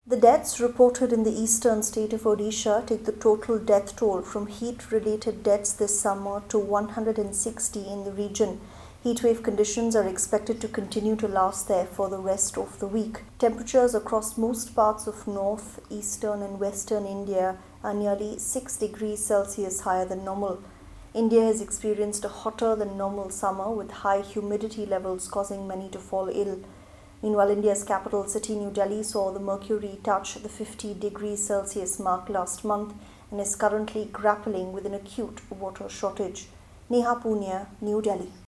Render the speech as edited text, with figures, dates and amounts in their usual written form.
The deaths reported in the eastern state of Odisha take the total death toll from heat-related deaths this summer to 160 in the region. Heatwave conditions are expected to continue to last there for the rest of the week. Temperatures across most parts of north, eastern and western India are nearly 6 degrees Celsius higher than normal. India has experienced a hotter than normal summer with high humidity levels causing many to fall ill. Meanwhile, India's capital city, New Delhi, saw the mercury touch the 50 degrees Celsius mark last month and is currently grappling with an acute water shortage. Neha Punia, New Delhi.